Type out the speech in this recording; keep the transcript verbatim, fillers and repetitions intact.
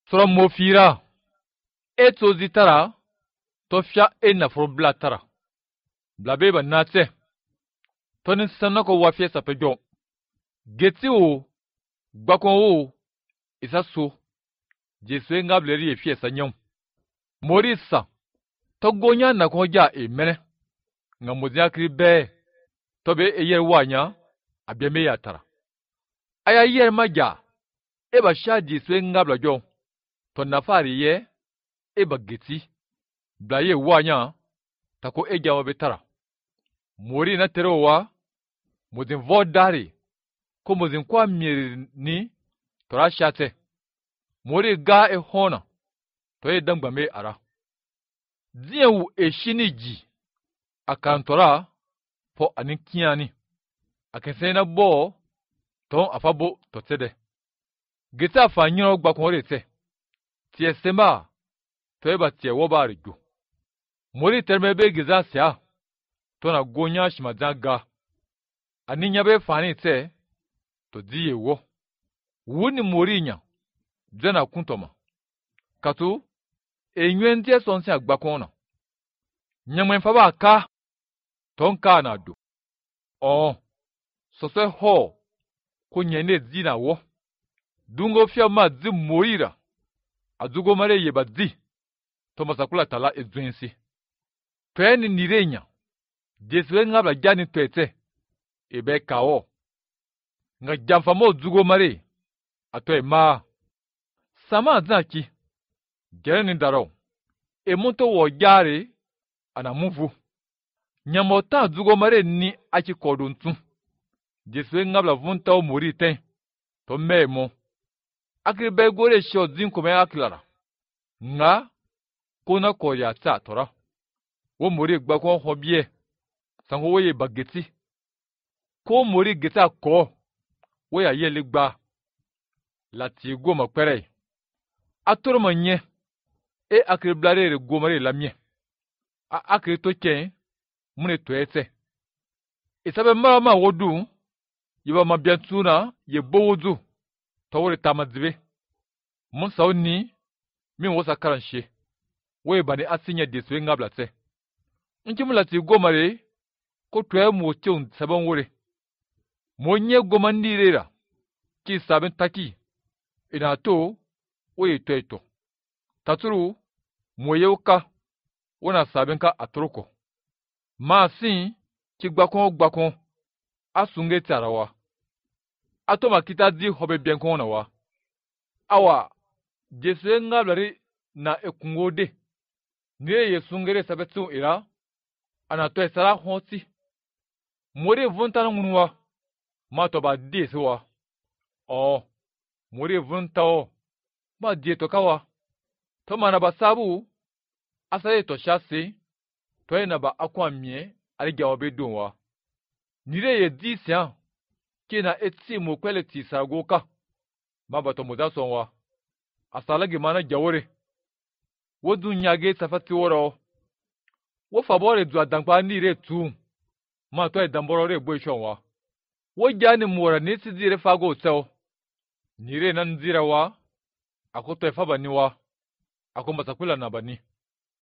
Sura mofira eto zitara tofia ena for tara. Blabe ba nate. Toni sanako wafie sapejo. Geti o gbakon o isa so. Jesu ngableri efie sanyom. Morisa togonya na koja emene. Nga mozia kribe tobe eyer wanya abieme ya tara. Aya yer maja eba sha Jesu ngablajo. Ton nafari ye eba geti blaye wanya tako eja wabetara. Mori na terowa mozin vodari ko mozin kwa mieri ni tora shate. Mori ga e hona to e dangba me ara. Diyewu e shiniji akantora po anikiani. Akensena bo ton afabo to tede. Geta fa nyiro gbakon te. Tie sema to eba tie wobari jo. Mori termebe giza sia to na gonya shimajaga. Aninya be fani te to diye wo. Wuni mori nya jena kuntoma. Katu enywen tie sonsi agbakona. Nyamwen faba ka tonka na do. Oh sose ho ko nyene zina wo. Dungo fia ma zi moira. Azugo mare yeba zi. Toma sakula tala ezwensi. Tweni nirenya. Jesu ngabla jani twete. Ebe kao. Nga jamfamo zugo mare. Atoe ma. Sama zaki. Gereni daro. E monto wo jare. Anamuvu. Nyamota zugo mare ni aki koduntu. Jesu ngabla vunta o mori ten. To memo. Akribe gore sho zin kome aklara. Nga. Kona koya ta tora. Wo mori gbakon hobie. Sango woye bageti. Ko mori geta ko. Woya yele gba. Lati goma kwere. Atoro manye. E akriblare re gomare lamye. A akri to ken. Mune to ete. Isabe mara ma wodu. Yiba mabiantuna ye bowodu. Tawore tamadzibe. Mun sauni. Min wosa karanshe. Woye bani asinya Jesu ngabla te. Nkimula ti gomare. Ko tuwe mo cheun saban wore. Monye gomandirera. Ki sabin taki. Ina to. Oye to eto. Taturu. Moye uka. Wana sabin ka atroko. Ma sin. Ki gbakon gbakon. Asunge tarawa. Atoma kita di hobe bienkon na wa. Awa. Jesu ngablari na ekungode. Niye ye sungere sabetu ira. Anato esara honti. Mori vuntana ngunwa. Mato ba di wa. Oh. Mori vunta o. Ma di to kawa. To mana ba sabu. Asaye to shasi. To ena ba akwa mie. Aligia obedo wa. Nire ye di siya. Kina etsi mo kwele ti sagoka. Maba to mudaso wa. Asalagi mana jawore. Wodu nyage safati woro. Wo fabore du adankpa nire tu. Ma to e damboro re bo ishon wa. Wo jani mwora nisi dire fago seo. Nire nan zira wa. Ako to e faba ni wa. Ako masakula na bani.